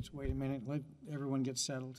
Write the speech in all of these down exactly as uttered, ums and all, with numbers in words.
Let's wait a minute, let everyone get settled.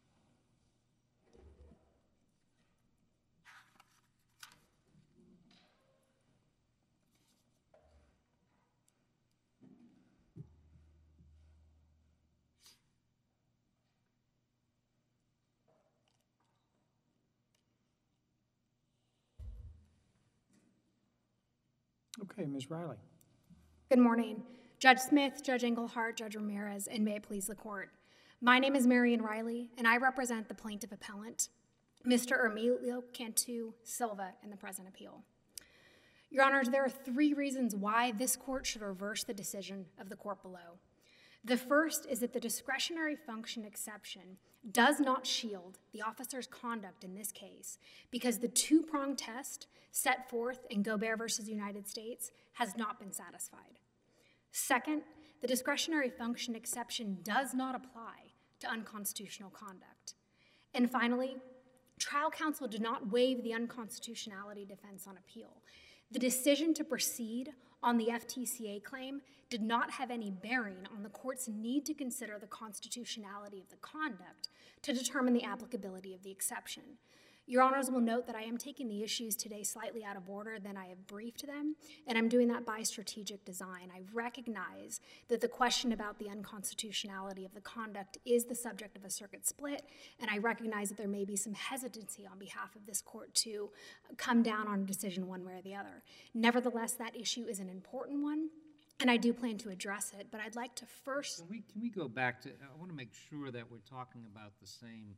Okay, Miz Riley. Good morning. Judge Smith, Judge Englehart, Judge Ramirez, and may it please the court. My name is Marion Riley, and I represent the plaintiff appellant, Mister Emilio Cantu Silva, in the present appeal. Your Honors, there are three reasons why this court should reverse the decision of the court below. The first is that the discretionary function exception does not shield the officer's conduct in this case because the two-prong test set forth in Gobert versus United States has not been satisfied. Second, the discretionary function exception does not apply to unconstitutional conduct. And finally, trial counsel did not waive the unconstitutionality defense on appeal. The decision to proceed on the F T C A claim did not have any bearing on the court's need to consider the constitutionality of the conduct to determine the applicability of the exception. Your Honors will note that I am taking the issues today slightly out of order than I have briefed them, and I'm doing that by strategic design. I recognize that the question about the unconstitutionality of the conduct is the subject of a circuit split, and I recognize that there may be some hesitancy on behalf of this court to come down on a decision one way or the other. Nevertheless, that issue is an important one, and I do plan to address it, but I'd like to first... Can we, can we go back to, I want to make sure that we're talking about the same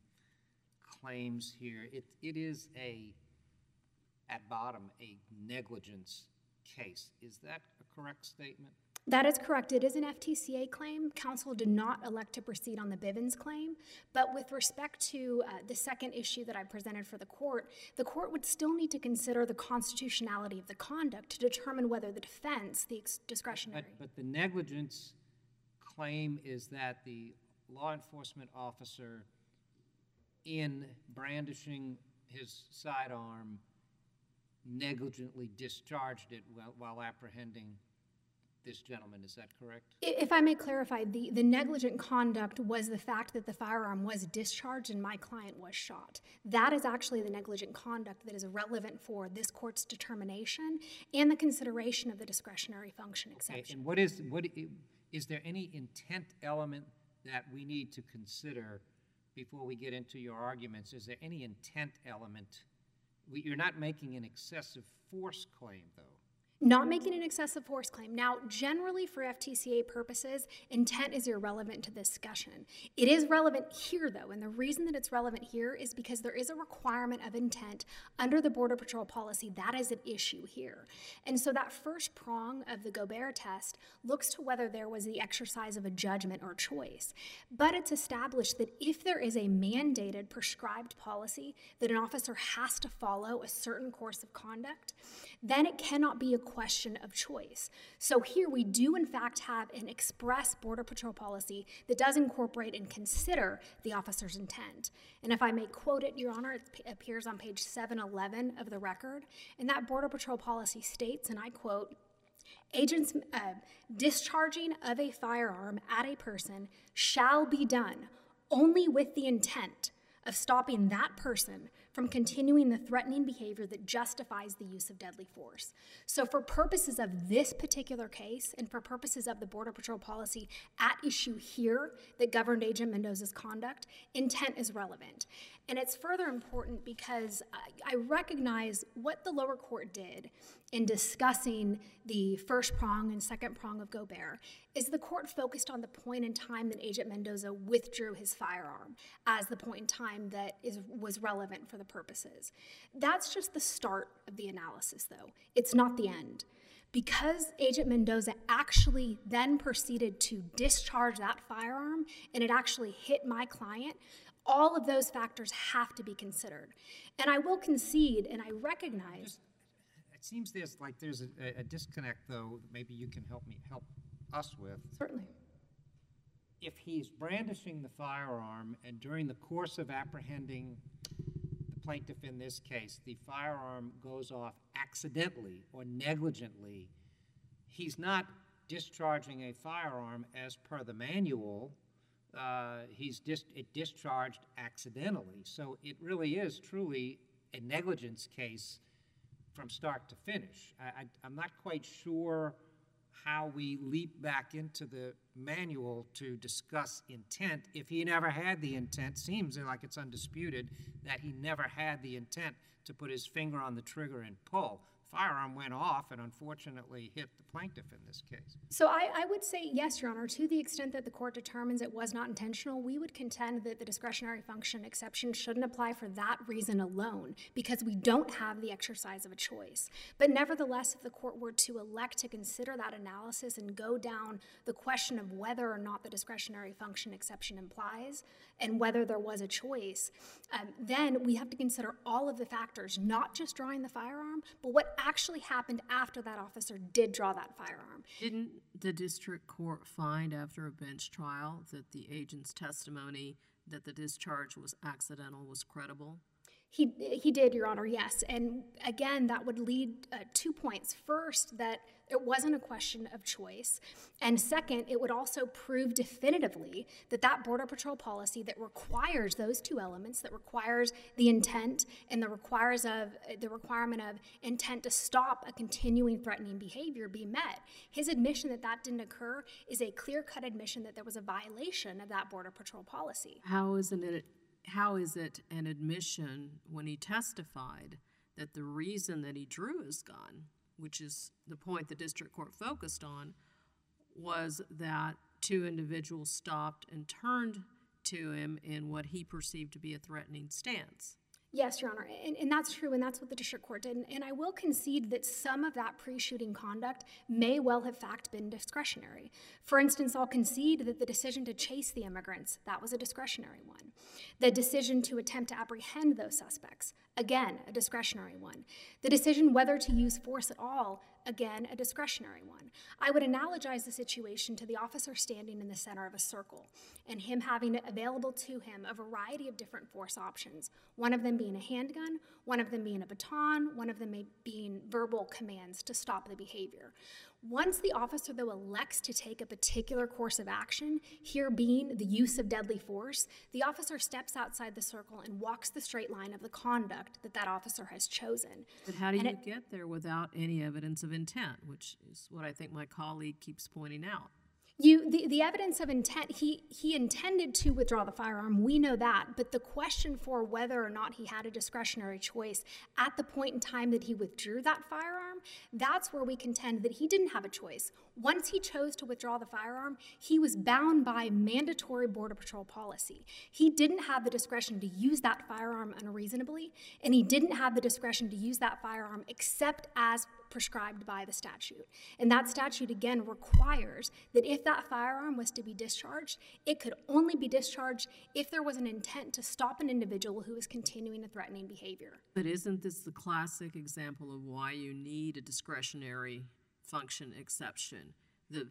claims here. It, it is a, at bottom, a negligence case. Is that a correct statement? That is correct. It is an F T C A claim. Counsel did not elect to proceed on the Bivens claim, but with respect to uh, the second issue that I presented for the court, the court would still need to consider the constitutionality of the conduct to determine whether the defense, the ex- discretionary... But, but the negligence claim is that the law enforcement officer, in brandishing his sidearm, negligently discharged it while, while apprehending this gentleman. Is that correct? If I may clarify, the, the negligent conduct was the fact that the firearm was discharged and my client was shot. That is actually the negligent conduct that is relevant for this court's determination and the consideration of the discretionary function exception. Okay, and what is, what, is there any intent element that we need to consider before we get into your arguments? Is there any intent element? We, you're not making an excessive force claim, though. Not making an excessive force claim. Now, generally for F T C A purposes, intent is irrelevant to this discussion. It is relevant here, though, and the reason that it's relevant here is because there is a requirement of intent under the Border Patrol policy. That is an issue here. And so that first prong of the Gobert test looks to whether there was the exercise of a judgment or choice. But it's established that if there is a mandated, prescribed policy that an officer has to follow a certain course of conduct, then it cannot be a question of choice. So here we do in fact have an express Border Patrol policy that does incorporate and consider the officer's intent. And if I may quote it, Your Honor, it appears on page seven eleven of the record, and that Border Patrol policy states, and I quote, agents uh, discharging of a firearm at a person shall be done only with the intent of stopping that person from continuing the threatening behavior that justifies the use of deadly force. So for purposes of this particular case and for purposes of the Border Patrol policy at issue here that governed Agent Mendoza's conduct, intent is relevant. And it's further important because I, I recognize what the lower court did in discussing the first prong and second prong of Gobert is the court focused on the point in time that Agent Mendoza withdrew his firearm as the point in time that is, was relevant for the purposes. That's just the start of the analysis, though. It's not the end. Because Agent Mendoza actually then proceeded to discharge that firearm and it actually hit my client, all of those factors have to be considered. And I will concede, and I recognize... Just, it seems there's like there's a, a disconnect, though, maybe you can help me, help us with. Certainly. If he's brandishing the firearm and during the course of apprehending the plaintiff in this case, the firearm goes off accidentally or negligently, he's not discharging a firearm as per the manual uh, he's dis- it discharged accidentally. So it really is truly a negligence case from start to finish. I, I, I'm not quite sure how we leap back into the manual to discuss intent if he never had the intent. Seems like it's undisputed that he never had the intent to put his finger on the trigger and pull. Firearm went off and unfortunately hit the plaintiff in this case. So I, I would say yes, Your Honor. To the extent that the court determines it was not intentional, we would contend that the discretionary function exception shouldn't apply for that reason alone, because we don't have the exercise of a choice. But nevertheless, if the court were to elect to consider that analysis and go down the question of whether or not the discretionary function exception implies and whether there was a choice, um, then we have to consider all of the factors, not just drawing the firearm, but what actually happened after that officer did draw that firearm. Didn't the district court find after a bench trial that the agent's testimony that the discharge was accidental was credible? He, he did, Your Honor, yes. And again, that would lead uh, two points. First, that it wasn't a question of choice. And second, it would also prove definitively that that Border Patrol policy that requires those two elements, that requires the intent and the requires of the requirement of intent to stop a continuing threatening behavior be met. His admission that that didn't occur is a clear-cut admission that there was a violation of that Border Patrol policy. How isn't it? How is it an admission when he testified that the reason that he drew his gun, which is the point the district court focused on, was that two individuals stopped and turned to him in what he perceived to be a threatening stance? Yes, Your Honor, and, and that's true, and that's what the district court did. And, and I will concede that some of that pre-shooting conduct may well have, in fact, been discretionary. For instance, I'll concede that the decision to chase the immigrants, that was a discretionary one. The decision to attempt to apprehend those suspects, again, a discretionary one. The decision whether to use force at all, again, a discretionary one. I would analogize the situation to the officer standing in the center of a circle and him having available to him a variety of different force options, one of them being a handgun, one of them being a baton, one of them may being verbal commands to stop the behavior. Once the officer, though, elects to take a particular course of action, here being the use of deadly force, the officer steps outside the circle and walks the straight line of the conduct that that officer has chosen. But how do And you it- get there without any evidence of intent, which is what I think my colleague keeps pointing out? You, the, the evidence of intent, he, he intended to withdraw the firearm, we know that, but the question for whether or not he had a discretionary choice at the point in time that he withdrew that firearm, that's where we contend that he didn't have a choice. Once he chose to withdraw the firearm, he was bound by mandatory Border Patrol policy. He didn't have the discretion to use that firearm unreasonably, and he didn't have the discretion to use that firearm except as prescribed by the statute. And that statute, again, requires that if that firearm was to be discharged, it could only be discharged if there was an intent to stop an individual who was continuing a threatening behavior. But isn't this the classic example of why you need a discretionary function exception? The,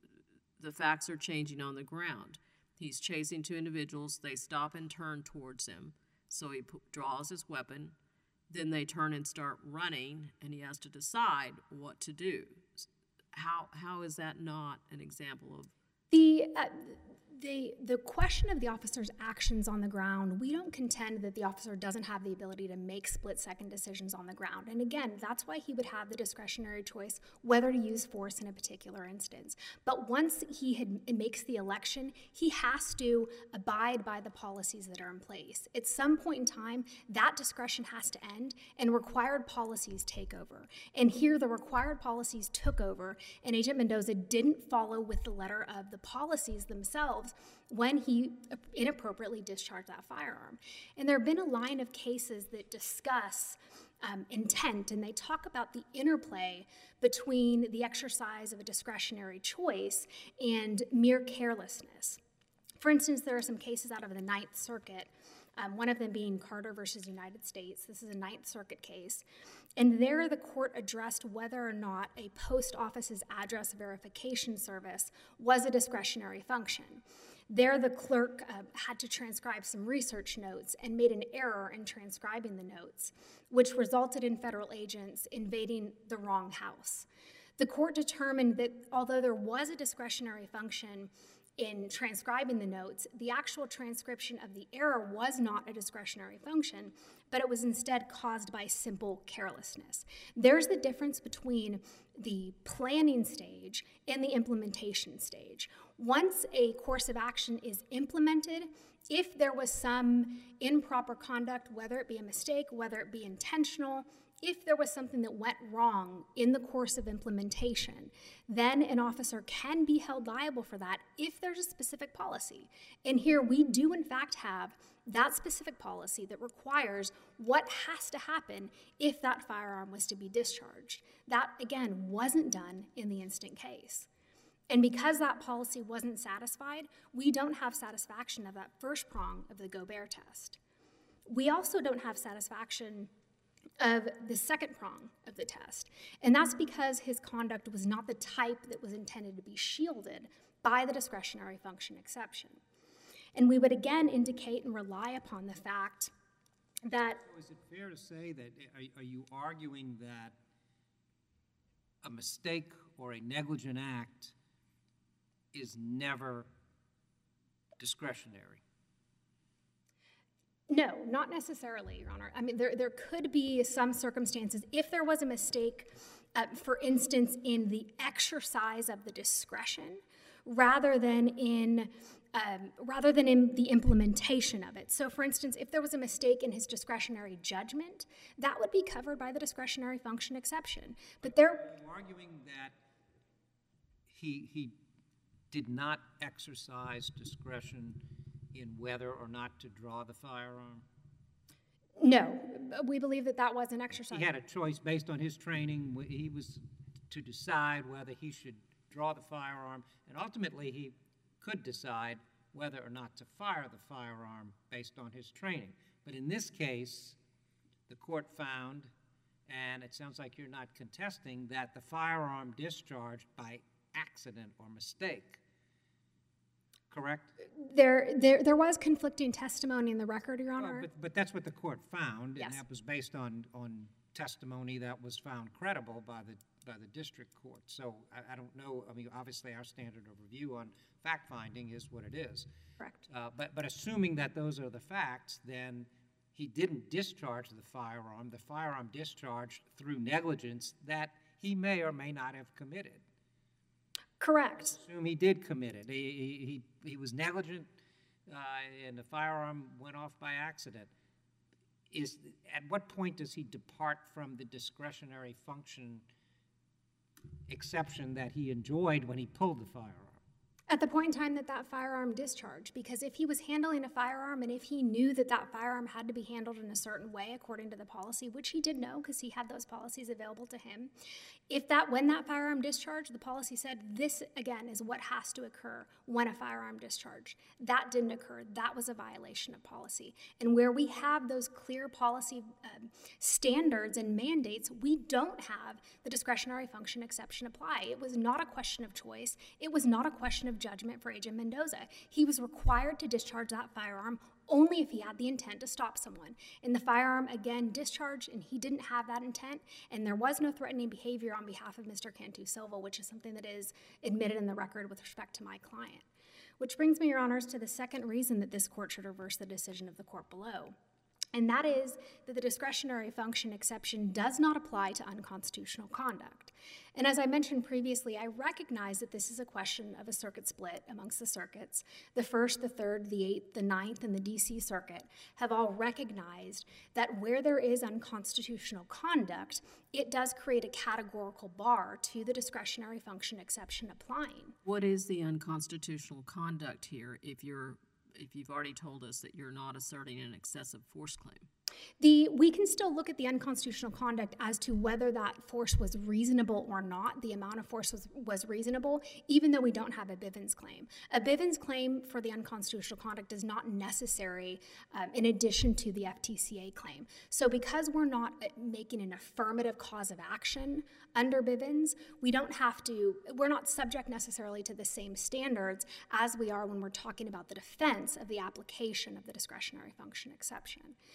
the facts are changing on the ground. He's chasing two individuals. They stop and turn towards him. So he p- draws his weapon. Then they turn and start running, and he has to decide what to do. How how is that not an example of? The, uh, the, the question of the officer's actions on the ground, we don't contend that the officer doesn't have the ability to make split-second decisions on the ground. And again, that's why he would have the discretionary choice whether to use force in a particular instance. But once he had, makes the election, he has to abide by the policies that are in place. At some point in time, that discretion has to end and required policies take over. And here the required policies took over, and Agent Mendoza didn't follow with the letter of the policies themselves when he inappropriately discharged that firearm. And there have been a line of cases that discuss um, intent, and they talk about the interplay between the exercise of a discretionary choice and mere carelessness. For instance, there are some cases out of the Ninth Circuit, um, one of them being Carter versus United States. This is a Ninth Circuit case. And there the court addressed whether or not a post office's address verification service was a discretionary function. There the clerk uh, had to transcribe some research notes and made an error in transcribing the notes, which resulted in federal agents invading the wrong house. The court determined that although there was a discretionary function in transcribing the notes, the actual transcription of the error was not a discretionary function, but it was instead caused by simple carelessness. There's the difference between the planning stage and the implementation stage. Once a course of action is implemented, if there was some improper conduct, whether it be a mistake, whether it be intentional, if there was something that went wrong in the course of implementation, then an officer can be held liable for that if there's a specific policy. And here we do in fact have that specific policy that requires what has to happen if that firearm was to be discharged. That, again, wasn't done in the instant case. And because that policy wasn't satisfied, we don't have satisfaction of that first prong of the Gobert test. We also don't have satisfaction of the second prong of the test, and that's because his conduct was not the type that was intended to be shielded by the discretionary function exception. And we would again indicate and rely upon the fact that... So is it fair to say that, are, are you arguing that a mistake or a negligent act is never discretionary? No, not necessarily, Your Honor. I mean, there, there could be some circumstances, if there was a mistake, uh, for instance, in the exercise of the discretion, rather than in um, rather than in the implementation of it. So, for instance, if there was a mistake in his discretionary judgment, that would be covered by the discretionary function exception. But there... Are you arguing that he he did not exercise discretion in whether or not to draw the firearm? No, we believe that that was an exercise. He had a choice based on his training. He was to decide whether he should draw the firearm, and ultimately he could decide whether or not to fire the firearm based on his training. But in this case, the court found, and it sounds like you're not contesting, that the firearm discharged by accident or mistake. Correct? There, there, there was conflicting testimony in the record, Your Honor. Well, but, but that's what the court found, Yes. and that was based on, on testimony that was found credible by the by the district court. So I, I don't know. I mean, obviously, our standard of review on fact finding is what it is. Correct. Uh, but but assuming that those are the facts, then he didn't discharge the firearm. The firearm discharged through negligence that he may or may not have committed. Correct. Assume he did commit it. He, he, he was negligent, uh, and the firearm went off by accident. Is, at what point does he depart from the discretionary function exception that he enjoyed when he pulled the firearm? At the point in time that that firearm discharged, because if he was handling a firearm and if he knew that that firearm had to be handled in a certain way according to the policy, which he did know because he had those policies available to him, if that, when that firearm discharged, the policy said this, again, is what has to occur when a firearm discharged. That didn't occur. That was a violation of policy. And where we have those clear policy um, standards and mandates, we don't have the discretionary function exception apply. It was not a question of choice. It was not a question of judgment for Agent Mendoza. He was required to discharge that firearm only if he had the intent to stop someone. And the firearm, again, discharged, and he didn't have that intent, and there was no threatening behavior on behalf of Mister Cantu Silva, which is something that is admitted in the record with respect to my client. Which brings me, Your Honors, to the second reason that this court should reverse the decision of the court below. And that is that the discretionary function exception does not apply to unconstitutional conduct. And as I mentioned previously, I recognize that this is a question of a circuit split amongst the circuits. The First, the Third, the Eighth, the Ninth, and the D C Circuit have all recognized that where there is unconstitutional conduct, it does create a categorical bar to the discretionary function exception applying. What is the unconstitutional conduct here if you're if you've already told us that you're not asserting an excessive force claim? The, we can still look at the unconstitutional conduct as to whether that force was reasonable or not, the amount of force was, was reasonable, even though we don't have a Bivens claim. A Bivens claim for the unconstitutional conduct is not necessary um, in addition to the F T C A claim. So because we're not making an affirmative cause of action under Bivens, we don't have to, we're not subject necessarily to the same standards as we are when we're talking about the defense of the application of the discretionary function exception. So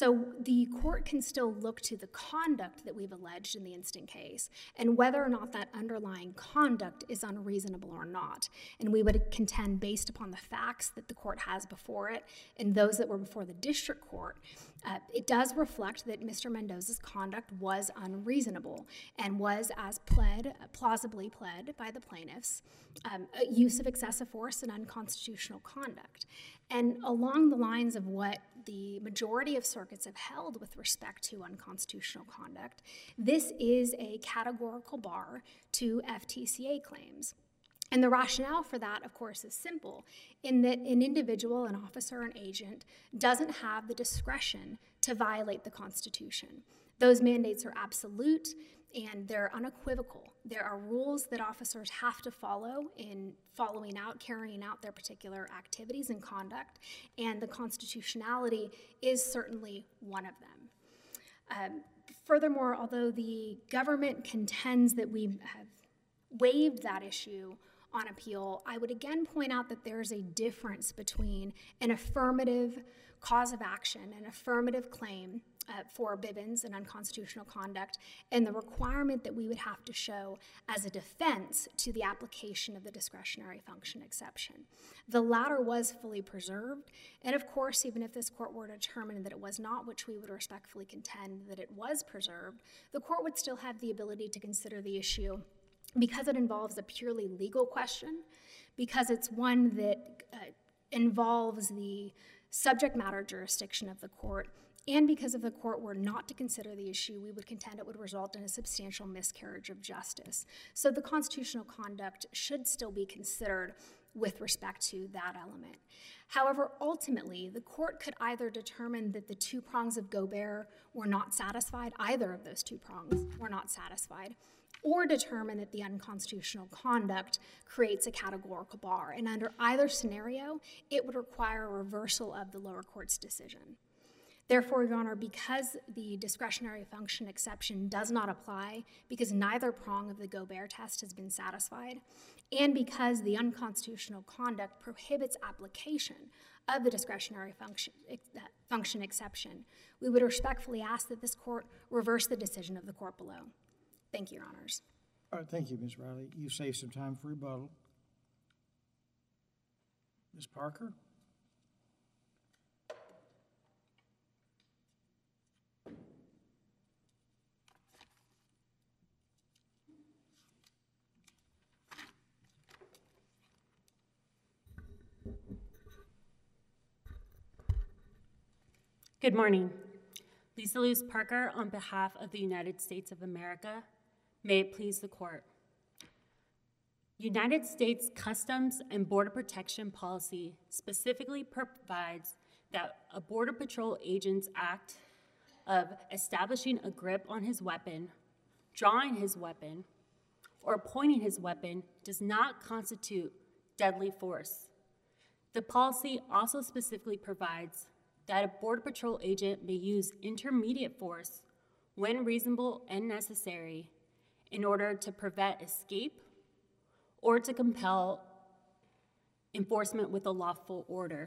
So the court can still look to the conduct that we've alleged in the instant case and whether or not that underlying conduct is unreasonable or not. And we would contend, based upon the facts that the court has before it and those that were before the district court, uh, it does reflect that Mister Mendoza's conduct was unreasonable and was, as pled, plausibly pled by the plaintiffs, um, use of excessive force and unconstitutional conduct. And along the lines of what the majority of circuits have held with respect to unconstitutional conduct, this is a categorical bar to F T C A claims. And the rationale for that, of course, is simple, in that an individual, an officer, an agent, doesn't have the discretion to violate the Constitution. Those mandates are absolute and they're unequivocal. There are rules that officers have to follow in following out, carrying out their particular activities and conduct, and the constitutionality is certainly one of them. Um, furthermore, although the government contends that we have waived that issue on appeal, I would again point out that there is a difference between an affirmative cause of action, an affirmative claim uh, for Bivens and unconstitutional conduct, and the requirement that we would have to show as a defense to the application of the discretionary function exception. The latter was fully preserved, and of course, even if this court were to determine that it was not, which we would respectfully contend that it was preserved, the court would still have the ability to consider the issue because it involves a purely legal question, because it's one that uh, involves the subject matter jurisdiction of the court, and because if the court were not to consider the issue, we would contend it would result in a substantial miscarriage of justice. So the constitutional conduct should still be considered with respect to that element. However, ultimately, the court could either determine that the two prongs of Gobert were not satisfied, either of those two prongs were not satisfied, or determine that the unconstitutional conduct creates a categorical bar. And under either scenario, it would require a reversal of the lower court's decision. Therefore, Your Honor, because the discretionary function exception does not apply, because neither prong of the Gobert test has been satisfied, and because the unconstitutional conduct prohibits application of the discretionary function, function exception, we would respectfully ask that this court reverse the decision of the court below. Thank you, Your Honors. All right, thank you, Miz Riley. You saved some time for rebuttal. Miz Parker? Good morning. Lisa Luz Parker on behalf of the United States of America. May it please the court. United States Customs and Border Protection policy specifically provides that a Border Patrol agent's act of establishing a grip on his weapon, drawing his weapon, or pointing his weapon does not constitute deadly force. The policy also specifically provides that a Border Patrol agent may use intermediate force when reasonable and necessary in order to prevent escape or to compel enforcement with a lawful order.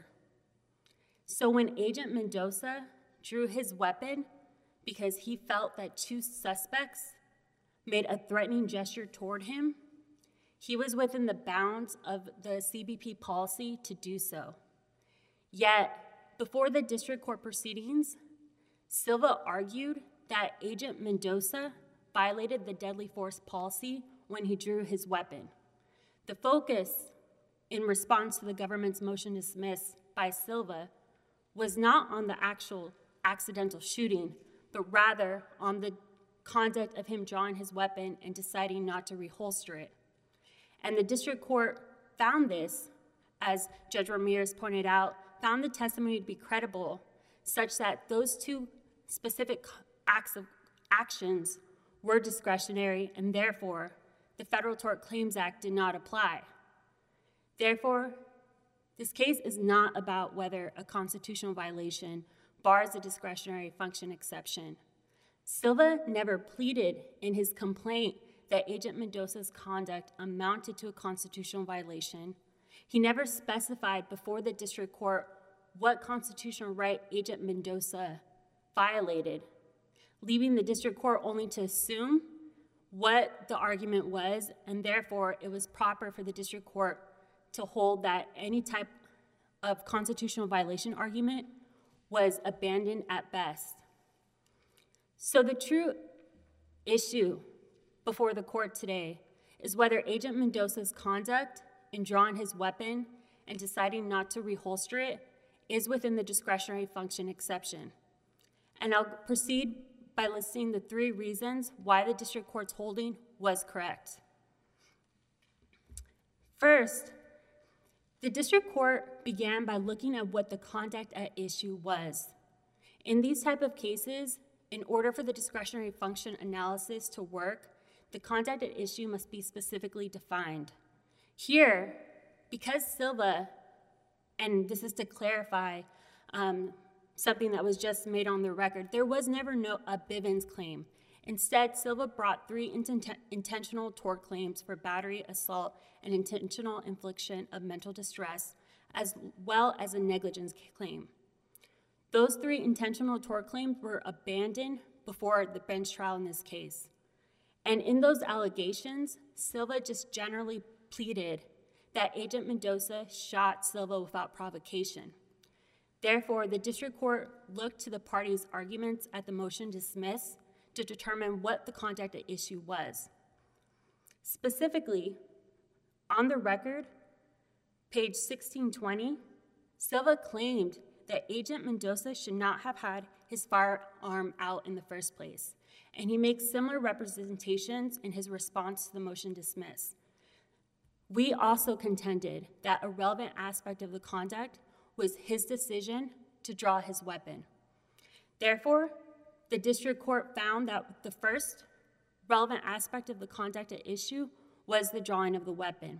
So when Agent Mendoza drew his weapon because he felt that two suspects made a threatening gesture toward him, he was within the bounds of the C B P policy to do so. Yet, before the district court proceedings, Silva argued that Agent Mendoza violated the deadly force policy when he drew his weapon. The focus in response to the government's motion to dismiss by Silva was not on the actual accidental shooting, but rather on the conduct of him drawing his weapon and deciding not to reholster it. And the district court found this, as Judge Ramirez pointed out, found the testimony to be credible, such that those two specific acts of actions were discretionary, and therefore, the Federal Tort Claims Act did not apply. Therefore, this case is not about whether a constitutional violation bars a discretionary function exception. Silva never pleaded in his complaint that Agent Mendoza's conduct amounted to a constitutional violation. He never specified before the district court what constitutional right Agent Mendoza violated, leaving the district court only to assume what the argument was, and therefore it was proper for the district court to hold that any type of constitutional violation argument was abandoned at best. So the true issue before the court today is whether Agent Mendoza's conduct in drawing his weapon and deciding not to reholster it is within the discretionary function exception. And I'll proceed by listing the three reasons why the district court's holding was correct. First, the district court began by looking at what the conduct at issue was. In these type of cases, in order for the discretionary function analysis to work, the conduct at issue must be specifically defined. Here, because Silva, and this is to clarify um, something that was just made on the record, there was never no, a Bivens claim. Instead, Silva brought three inten intentional tort claims for battery, assault, and intentional infliction of mental distress, as well as a negligence claim. Those three intentional tort claims were abandoned before the bench trial in this case. And in those allegations, Silva just generally pleaded that Agent Mendoza shot Silva without provocation. Therefore, the district court looked to the parties' arguments at the motion to dismiss to determine what the conduct at issue was. Specifically, on the record, page sixteen twenty, Silva claimed that Agent Mendoza should not have had his firearm out in the first place, and he makes similar representations in his response to the motion to dismiss. We also contended that a relevant aspect of the conduct was his decision to draw his weapon. Therefore, the district court found that the first relevant aspect of the conduct at issue was the drawing of the weapon.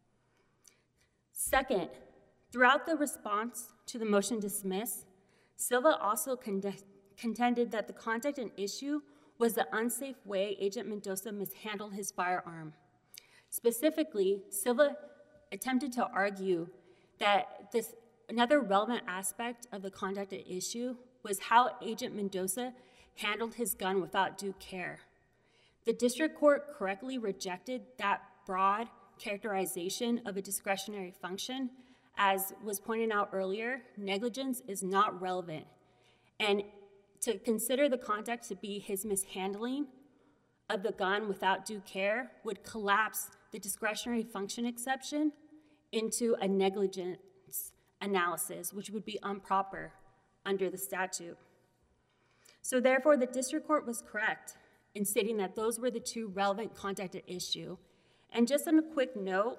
Second, throughout the response to the motion to dismiss, Silva also contended that the conduct at issue was the unsafe way Agent Mendoza mishandled his firearm. Specifically, Silva attempted to argue that this another relevant aspect of the conduct at issue was how Agent Mendoza handled his gun without due care. The district court correctly rejected that broad characterization of a discretionary function. As was pointed out earlier, negligence is not relevant. And to consider the conduct to be his mishandling of the gun without due care would collapse the discretionary function exception into a negligence analysis, which would be improper under the statute. So therefore, the district court was correct in stating that those were the two relevant conduct at issue. And just on a quick note,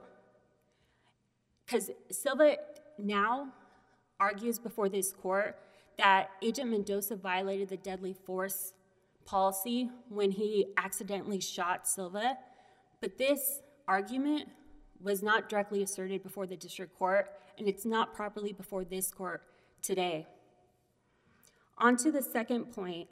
because Silva now argues before this court that Agent Mendoza violated the deadly force policy when he accidentally shot Silva, but this argument was not directly asserted before the district court, and it's not properly before this court today. On to the second point.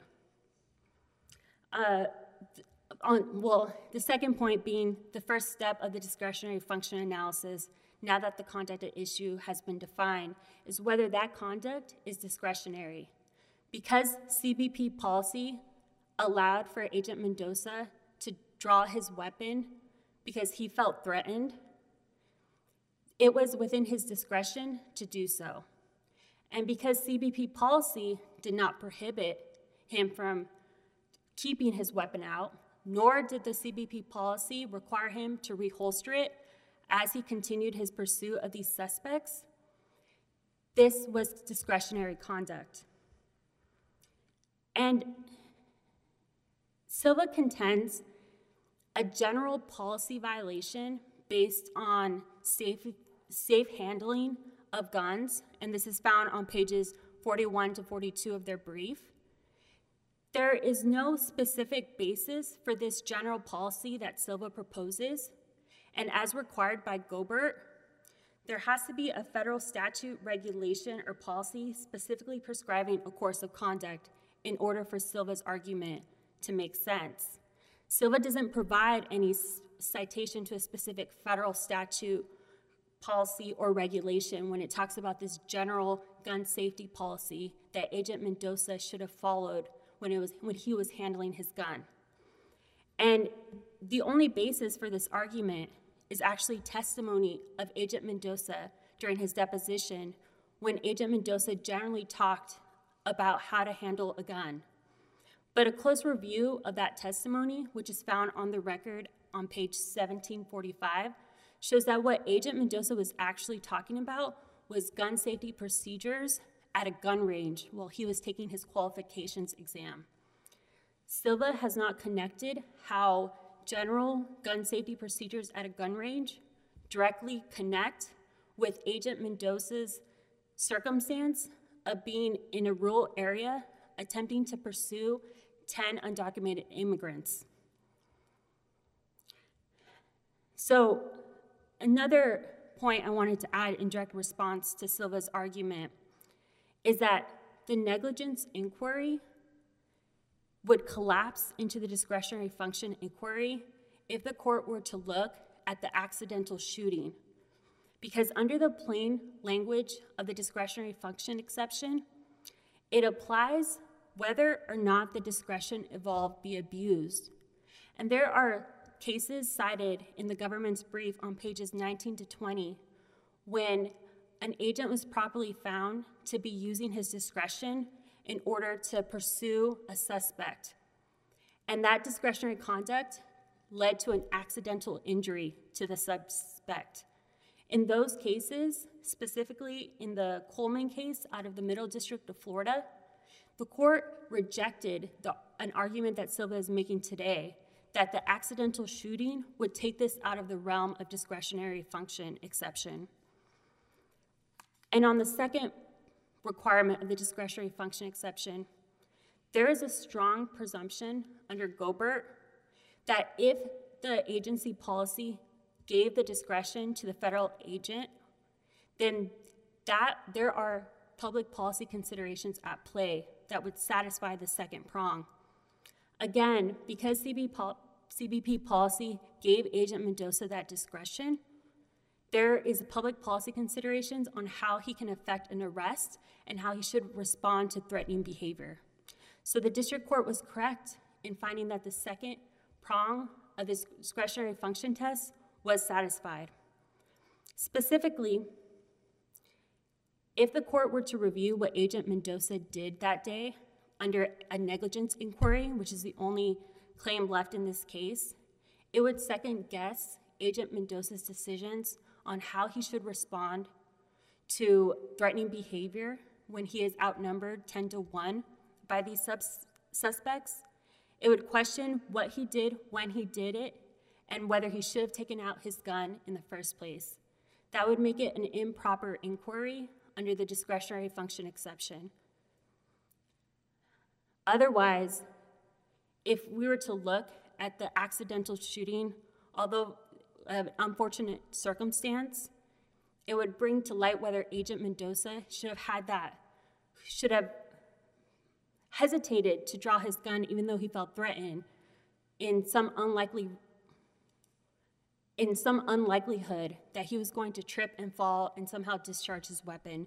Uh, on, well, the second point being the first step of the discretionary function analysis, now that the conduct at issue has been defined, is whether that conduct is discretionary. Because C B P policy allowed for Agent Mendoza to draw his weapon because he felt threatened, it was within his discretion to do so. And because C B P policy did not prohibit him from keeping his weapon out, nor did the C B P policy require him to reholster it as he continued his pursuit of these suspects, this was discretionary conduct. And Silva contends a general policy violation based on safe, safe handling of guns, and this is found on pages forty-one to forty-two of their brief. There is no specific basis for this general policy that Silva proposes, and as required by Gobert, there has to be a federal statute, regulation, or policy specifically prescribing a course of conduct in order for Silva's argument to make sense. Silva doesn't provide any citation to a specific federal statute, policy or regulation when it talks about this general gun safety policy that Agent Mendoza should have followed when it was when he was handling his gun. And the only basis for this argument is actually testimony of Agent Mendoza during his deposition, when Agent Mendoza generally talked about how to handle a gun. But a close review of that testimony, which is found on the record on page seventeen forty-five, shows that what Agent Mendoza was actually talking about was gun safety procedures at a gun range while he was taking his qualifications exam. Silva has not connected how general gun safety procedures at a gun range directly connect with Agent Mendoza's circumstance of being in a rural area attempting to pursue ten undocumented immigrants. So another point I wanted to add in direct response to Silva's argument is that the negligence inquiry would collapse into the discretionary function inquiry if the court were to look at the accidental shooting. Because under the plain language of the discretionary function exception, it applies whether or not the discretion involved be abused. And there are cases cited in the government's brief on pages nineteen to twenty when an agent was properly found to be using his discretion in order to pursue a suspect. And that discretionary conduct led to an accidental injury to the suspect. In those cases, specifically in the Coleman case out of the Middle District of Florida, the court rejected the, an argument that Silva is making today that the accidental shooting would take this out of the realm of discretionary function exception. And on the second requirement of the discretionary function exception, there is a strong presumption under Gobert that if the agency policy gave the discretion to the federal agent, then that there are public policy considerations at play that would satisfy the second prong. Again, because C B P policy gave Agent Mendoza that discretion, there is public policy considerations on how he can effect an arrest and how he should respond to threatening behavior. So the district court was correct in finding that the second prong of this discretionary function test was satisfied. Specifically, if the court were to review what Agent Mendoza did that day under a negligence inquiry, which is the only claim left in this case, it would second guess Agent Mendoza's decisions on how he should respond to threatening behavior when he is outnumbered ten to one by these subs- suspects. It would question what he did when he did it and whether he should have taken out his gun in the first place. That would make it an improper inquiry under the discretionary function exception. Otherwise, if we were to look at the accidental shooting, although an unfortunate circumstance, it would bring to light whether Agent Mendoza should have had that, should have hesitated to draw his gun even though he felt threatened in some unlikely in some unlikelihood that he was going to trip and fall and somehow discharge his weapon.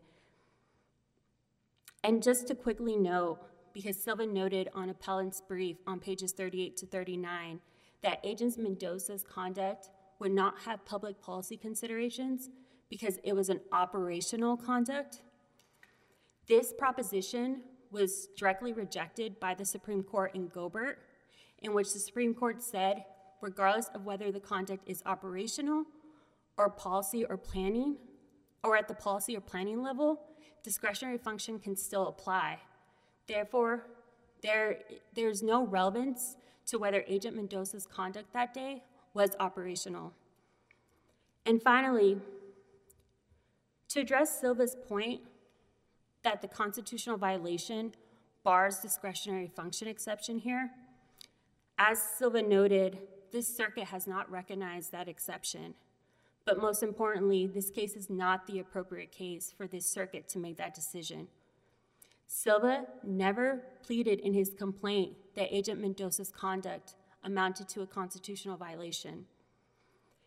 And just to quickly note, because Silva noted on appellant's brief on pages thirty-eight to thirty-nine that Agent Mendoza's conduct would not have public policy considerations because it was an operational conduct. This proposition was directly rejected by the Supreme Court in Gobert, in which the Supreme Court said, regardless of whether the conduct is operational or policy or planning, or at the policy or planning level, discretionary function can still apply. Therefore, there, there's no relevance to whether Agent Mendoza's conduct that day was operational. And finally, to address Silva's point that the constitutional violation bars discretionary function exception here, as Silva noted, this circuit has not recognized that exception. But most importantly, this case is not the appropriate case for this circuit to make that decision. Silva never pleaded in his complaint that Agent Mendoza's conduct amounted to a constitutional violation.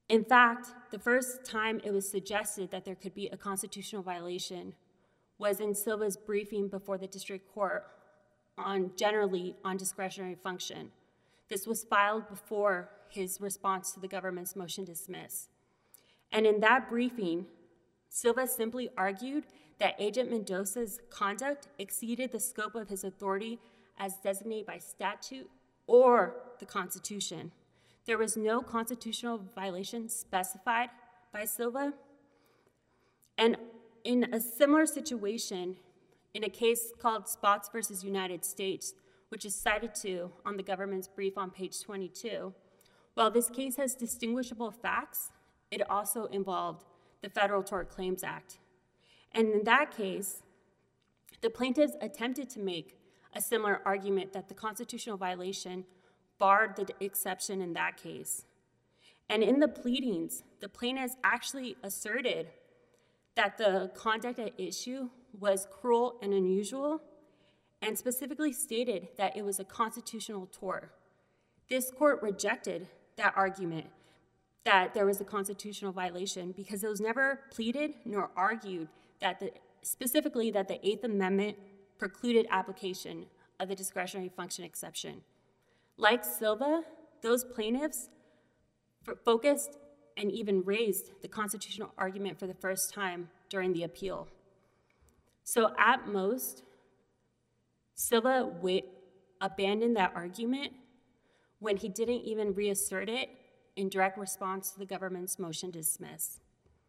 In fact, the first time it was suggested that there could be a constitutional violation was in Silva's briefing before the district court on generally on discretionary function. This was filed before his response to the government's motion to dismiss. And in that briefing, Silva simply argued that Agent Mendoza's conduct exceeded the scope of his authority as designated by statute or the Constitution. There was no constitutional violation specified by Silva. And in a similar situation, in a case called Spots versus United States, which is cited to on the government's brief on page twenty-two, while this case has distinguishable facts, it also involved the Federal Tort Claims Act. And in that case, the plaintiffs attempted to make a similar argument that the constitutional violation barred the exception in that case. And in the pleadings, the plaintiffs actually asserted that the conduct at issue was cruel and unusual, and specifically stated that it was a constitutional tort. This court rejected that argument that there was a constitutional violation because it was never pleaded nor argued that the, specifically that the Eighth Amendment precluded application of the discretionary function exception. Like Silva, those plaintiffs focused and even raised the constitutional argument for the first time during the appeal. So at most, Silva wait, abandoned that argument when he didn't even reassert it in direct response to the government's motion to dismiss.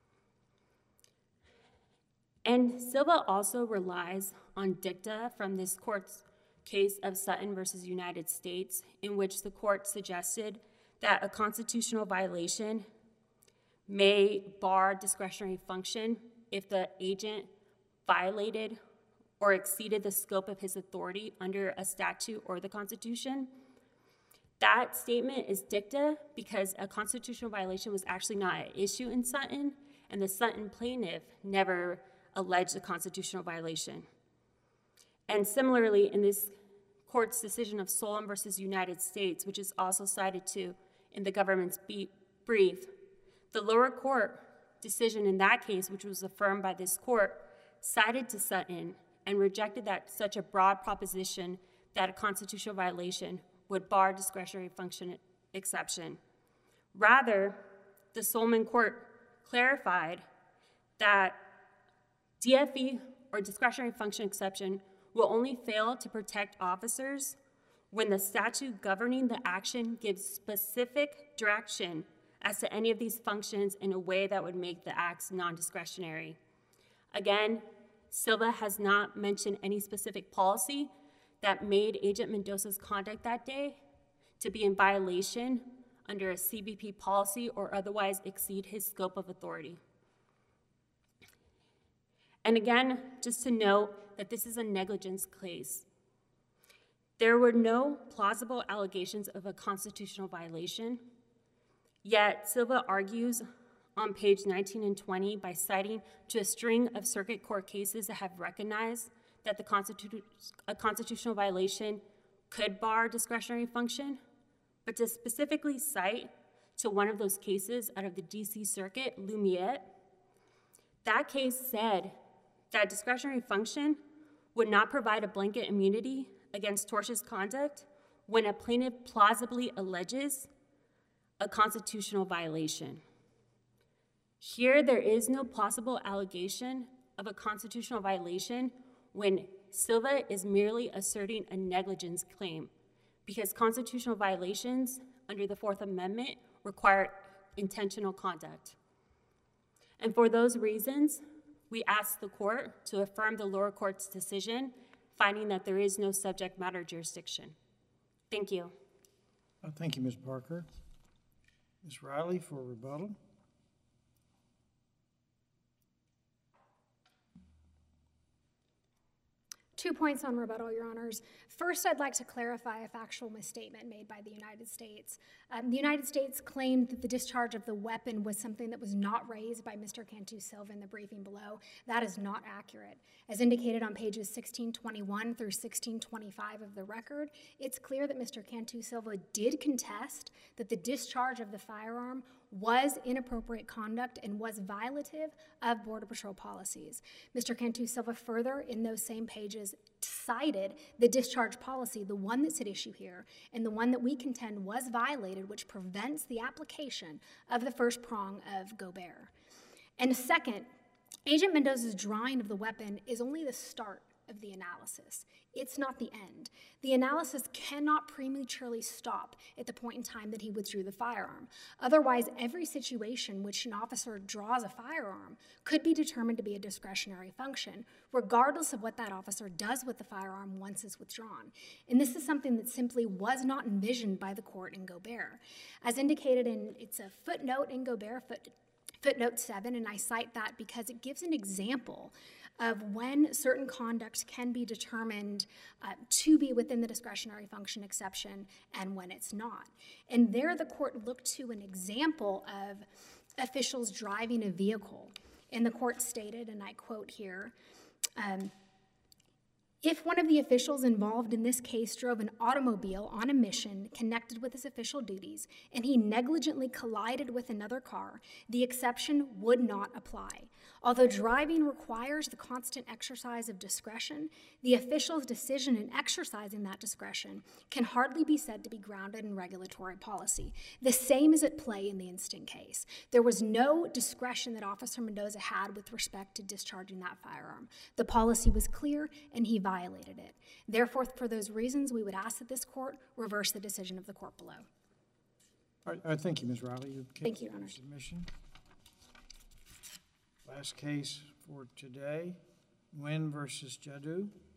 And Silva also relies on dicta from this court's case of Sutton versus United States, in which the court suggested that a constitutional violation may bar discretionary function if the agent violated or exceeded the scope of his authority under a statute or the Constitution. That statement is dicta because a constitutional violation was actually not an issue in Sutton, and the Sutton plaintiff never alleged a constitutional violation. And similarly, in this court's decision of Solem versus United States, which is also cited to in the government's brief, the lower court decision in that case, which was affirmed by this court, cited to Sutton and rejected that such a broad proposition that a constitutional violation would bar discretionary function exception. Rather, the Solomon court clarified that D F E or discretionary function exception will only fail to protect officers when the statute governing the action gives specific direction as to any of these functions in a way that would make the acts non-discretionary. Again, Silva has not mentioned any specific policy that made Agent Mendoza's conduct that day to be in violation under a C B P policy or otherwise exceed his scope of authority. And again, just to note that this is a negligence case. There were no plausible allegations of a constitutional violation, yet Silva argues on page nineteen and twenty by citing to a string of circuit court cases that have recognized that the constitu- a constitutional violation could bar discretionary function, but to specifically cite to one of those cases out of the D C Circuit, Lumiere, that case said that discretionary function would not provide a blanket immunity against tortious conduct when a plaintiff plausibly alleges a constitutional violation. Here, there is no plausible allegation of a constitutional violation when Silva is merely asserting a negligence claim, because constitutional violations under the Fourth Amendment require intentional conduct. And for those reasons, we ask the court to affirm the lower court's decision, finding that there is no subject matter jurisdiction. Thank you. Uh, Thank you, Miz Parker. Miz Riley for rebuttal. Two points on rebuttal, Your Honors. First, I'd like to clarify a factual misstatement made by the United States. Um, the United States claimed that the discharge of the weapon was something that was not raised by Mister Cantu Silva in the briefing below. That is not accurate. As indicated on pages sixteen twenty-one through sixteen twenty-five of the record, it's clear that Mister Cantu Silva did contest that the discharge of the firearm was inappropriate conduct and was violative of Border Patrol policies. Mister Cantu Silva further, in those same pages, cited the discharge policy, the one that's at issue here, and the one that we contend was violated, which prevents the application of the first prong of Gobert. And second, Agent Mendoza's drawing of the weapon is only the start of the analysis. It's not the end. The analysis cannot prematurely stop at the point in time that he withdrew the firearm. Otherwise, every situation which an officer draws a firearm could be determined to be a discretionary function, regardless of what that officer does with the firearm once it's withdrawn. And this is something that simply was not envisioned by the court in Gobert. As indicated in, it's a footnote in Gobert, foot, footnote seven, and I cite that because it gives an example of when certain conduct can be determined uh, to be within the discretionary function exception and when it's not. And there the court looked to an example of officials driving a vehicle. And the court stated, and I quote here, um, if one of the officials involved in this case drove an automobile on a mission connected with his official duties and he negligently collided with another car, the exception would not apply. Although driving requires the constant exercise of discretion, the official's decision in exercising that discretion can hardly be said to be grounded in regulatory policy. The same is at play in the instant case. There was no discretion that Officer Mendoza had with respect to discharging that firearm. The policy was clear and he violated it. Therefore, for those reasons, we would ask that this court reverse the decision of the court below. All right, uh, thank you, Miz Riley. Your case Thank you, Your for Honor. Submission. Last case for today, Nguyen versus Jadu.